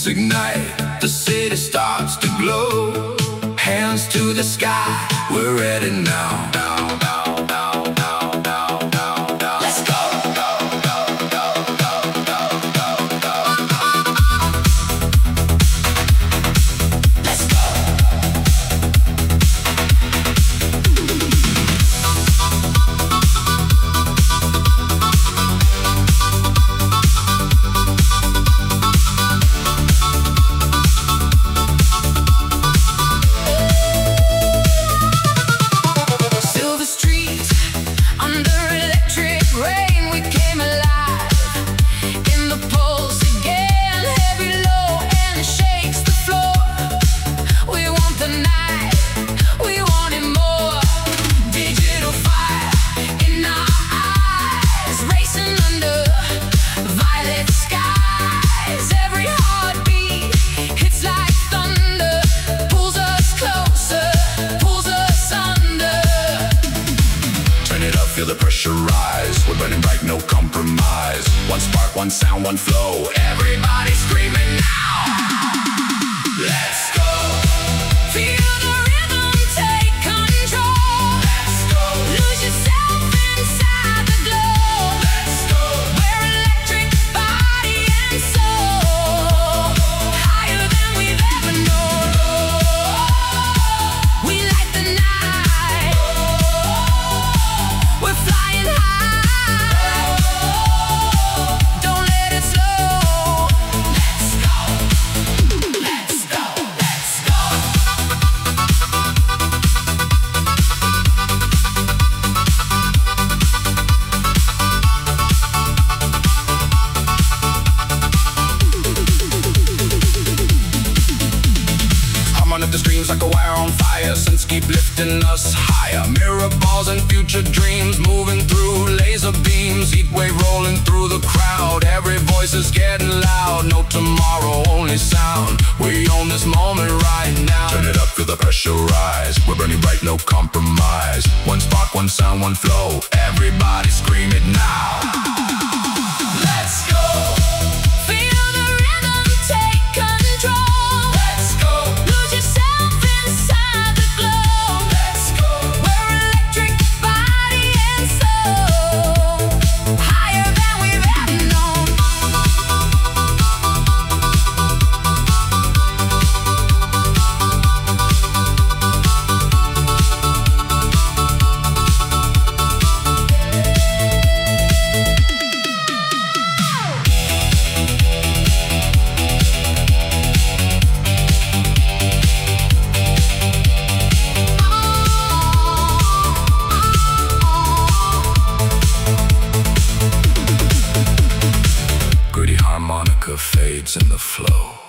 lights ignite, the city starts to glow. Hands to the sky, we're ready now. Let's go. Let's go. Feel the pressure rise, we're burning bright, no compromise. One spark, one sound, one flow, everybody screaming now. Let's go. Feel the rhythm, take control. Let's go. Lose yourself inside the glow. Let's go. We're electric, body and soul, higher than we've ever known. We light the night, we're flying high. Don't let it slow. Let's go. Let's go. Let's go. Humming up the streams like a wire on fire. Since keep lifting us higher. Mirror balls and future dreams moving through laser beams. Heat wave rolling through the crowd. Every voice is getting loud. No tomorrow, only sound. We own this moment right now. Turn it up, feel the pressure rise. We're burning bright, no compromise. One spark, one sound, one flow. Everybody scream it now. Let's go. Feel the rhythm, take control. Let's go. Lose yourself inside the glow. Let's go. We're electric, body and soul, higher than we've ever known. Gritty harmonica fades in the flow.